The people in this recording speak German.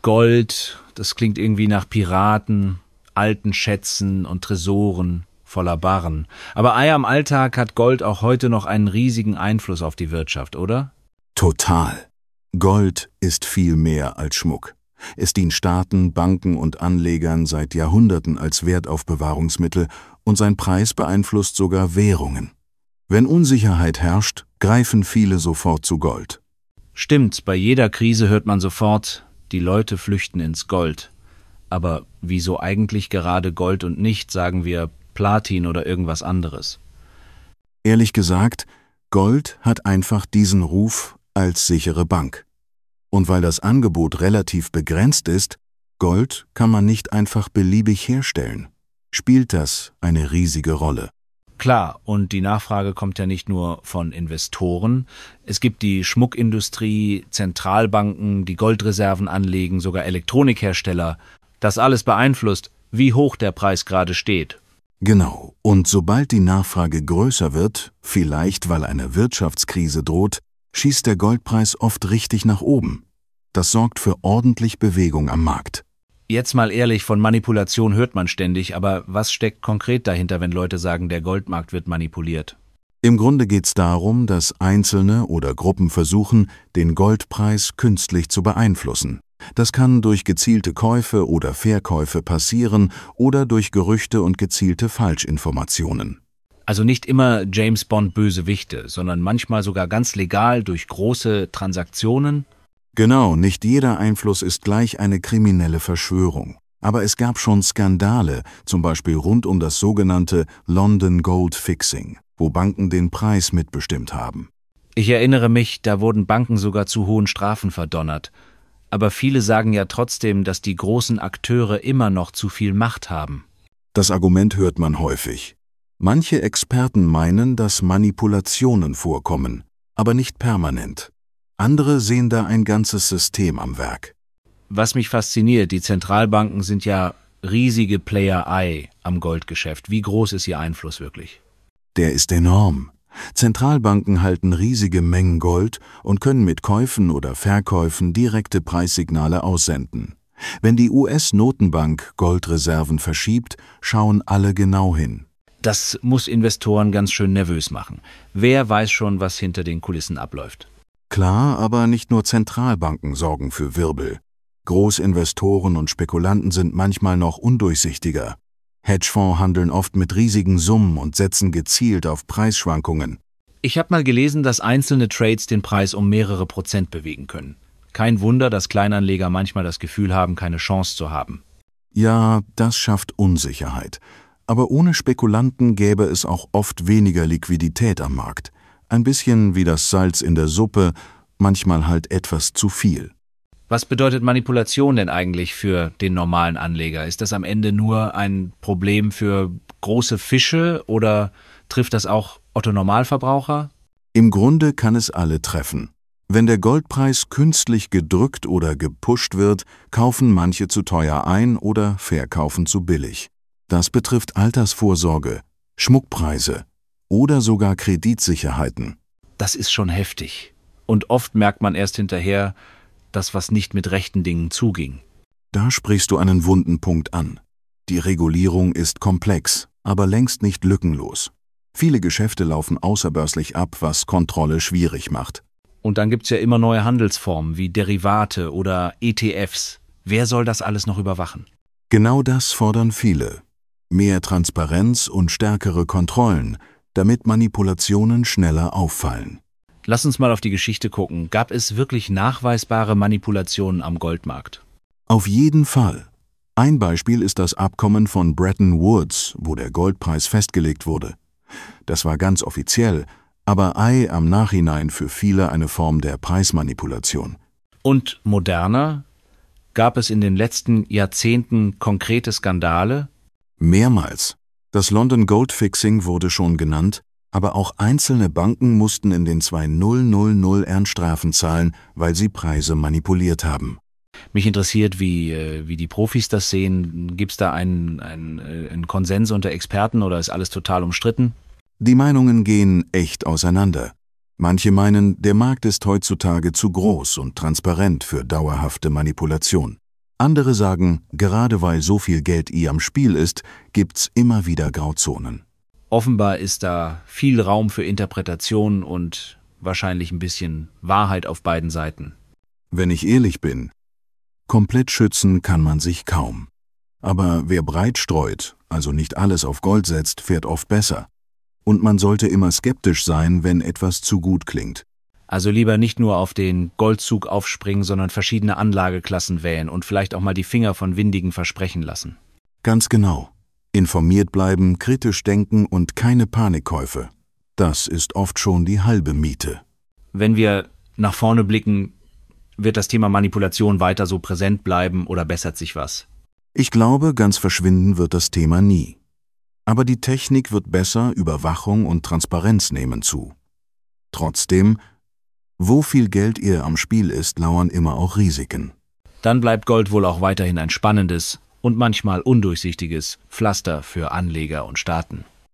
Gold, das klingt irgendwie nach Piraten, alten Schätzen und Tresoren voller Barren. Aber im Alltag hat Gold auch heute noch einen riesigen Einfluss auf die Wirtschaft, oder? Total. Gold ist viel mehr als Schmuck. Es dient Staaten, Banken und Anlegern seit Jahrhunderten als Wertaufbewahrungsmittel und sein Preis beeinflusst sogar Währungen. Wenn Unsicherheit herrscht, greifen viele sofort zu Gold. Stimmt, bei jeder Krise hört man sofort, die Leute flüchten ins Gold. Aber wieso eigentlich gerade Gold und nicht, sagen wir, Platin oder irgendwas anderes? Ehrlich gesagt, Gold hat einfach diesen Ruf als sichere Bank. Und weil das Angebot relativ begrenzt ist, Gold kann man nicht einfach beliebig herstellen, spielt das eine riesige Rolle. Klar, und die Nachfrage kommt ja nicht nur von Investoren. Es gibt die Schmuckindustrie, Zentralbanken, die Goldreserven anlegen, sogar Elektronikhersteller. Das alles beeinflusst, wie hoch der Preis gerade steht. Genau, und sobald die Nachfrage größer wird, vielleicht weil eine Wirtschaftskrise droht, schießt der Goldpreis oft richtig nach oben. Das sorgt für ordentlich Bewegung am Markt. Jetzt mal ehrlich, von Manipulation hört man ständig, aber was steckt konkret dahinter, wenn Leute sagen, der Goldmarkt wird manipuliert? Im Grunde geht es darum, dass Einzelne oder Gruppen versuchen, den Goldpreis künstlich zu beeinflussen. Das kann durch gezielte Käufe oder Verkäufe passieren oder durch Gerüchte und gezielte Falschinformationen. Also nicht immer James Bond Bösewichte, sondern manchmal sogar ganz legal durch große Transaktionen? Genau, nicht jeder Einfluss ist gleich eine kriminelle Verschwörung. Aber es gab schon Skandale, zum Beispiel rund um das sogenannte London Gold Fixing, wo Banken den Preis mitbestimmt haben. Ich erinnere mich, da wurden Banken sogar zu hohen Strafen verdonnert. Aber viele sagen ja trotzdem, dass die großen Akteure immer noch zu viel Macht haben. Das Argument hört man häufig. Manche Experten meinen, dass Manipulationen vorkommen, aber nicht permanent. Andere sehen da ein ganzes System am Werk. Was mich fasziniert, die Zentralbanken sind ja riesige Player am Goldgeschäft. Wie groß ist ihr Einfluss wirklich? Der ist enorm. Zentralbanken halten riesige Mengen Gold und können mit Käufen oder Verkäufen direkte Preissignale aussenden. Wenn die US-Notenbank Goldreserven verschiebt, schauen alle genau hin. Das muss Investoren ganz schön nervös machen. Wer weiß schon, was hinter den Kulissen abläuft? Klar, aber nicht nur Zentralbanken sorgen für Wirbel. Großinvestoren und Spekulanten sind manchmal noch undurchsichtiger. Hedgefonds handeln oft mit riesigen Summen und setzen gezielt auf Preisschwankungen. Ich habe mal gelesen, dass einzelne Trades den Preis um mehrere Prozent bewegen können. Kein Wunder, dass Kleinanleger manchmal das Gefühl haben, keine Chance zu haben. Ja, das schafft Unsicherheit. Aber ohne Spekulanten gäbe es auch oft weniger Liquidität am Markt. Ein bisschen wie das Salz in der Suppe, manchmal halt etwas zu viel. Was bedeutet Manipulation denn eigentlich für den normalen Anleger? Ist das am Ende nur ein Problem für große Fische oder trifft das auch Otto-Normalverbraucher? Im Grunde kann es alle treffen. Wenn der Goldpreis künstlich gedrückt oder gepusht wird, kaufen manche zu teuer ein oder verkaufen zu billig. Das betrifft Altersvorsorge, Schmuckpreise oder sogar Kreditsicherheiten. Das ist schon heftig. Und oft merkt man erst hinterher, dass was nicht mit rechten Dingen zuging. Da sprichst du einen wunden Punkt an. Die Regulierung ist komplex, aber längst nicht lückenlos. Viele Geschäfte laufen außerbörslich ab, was Kontrolle schwierig macht. Und dann gibt's ja immer neue Handelsformen wie Derivate oder ETFs. Wer soll das alles noch überwachen? Genau das fordern viele. Mehr Transparenz und stärkere Kontrollen, damit Manipulationen schneller auffallen. Lass uns mal auf die Geschichte gucken. Gab es wirklich nachweisbare Manipulationen am Goldmarkt? Auf jeden Fall. Ein Beispiel ist das Abkommen von Bretton Woods, wo der Goldpreis festgelegt wurde. Das war ganz offiziell, aber am Nachhinein für viele eine Form der Preismanipulation. Und moderner? Gab es in den letzten Jahrzehnten konkrete Skandale? Mehrmals. Das London Gold Fixing wurde schon genannt, aber auch einzelne Banken mussten in den 2000 Ernststrafen zahlen, weil sie Preise manipuliert haben. Mich interessiert, wie die Profis das sehen. Gibt es da einen Konsens unter Experten oder ist alles total umstritten? Die Meinungen gehen echt auseinander. Manche meinen, der Markt ist heutzutage zu groß und transparent für dauerhafte Manipulation. Andere sagen, gerade weil so viel Geld am Spiel ist, gibt's immer wieder Grauzonen. Offenbar ist da viel Raum für Interpretation und wahrscheinlich ein bisschen Wahrheit auf beiden Seiten. Wenn ich ehrlich bin, komplett schützen kann man sich kaum. Aber wer breit streut, also nicht alles auf Gold setzt, fährt oft besser. Und man sollte immer skeptisch sein, wenn etwas zu gut klingt. Also lieber nicht nur auf den Goldzug aufspringen, sondern verschiedene Anlageklassen wählen und vielleicht auch mal die Finger von windigen Versprechen lassen. Ganz genau. Informiert bleiben, kritisch denken und keine Panikkäufe. Das ist oft schon die halbe Miete. Wenn wir nach vorne blicken, wird das Thema Manipulation weiter so präsent bleiben oder bessert sich was? Ich glaube, ganz verschwinden wird das Thema nie. Aber die Technik wird besser, Überwachung und Transparenz nehmen zu. Trotzdem, wo viel Geld am Spiel ist, lauern immer auch Risiken. Dann bleibt Gold wohl auch weiterhin ein spannendes und manchmal undurchsichtiges Pflaster für Anleger und Staaten.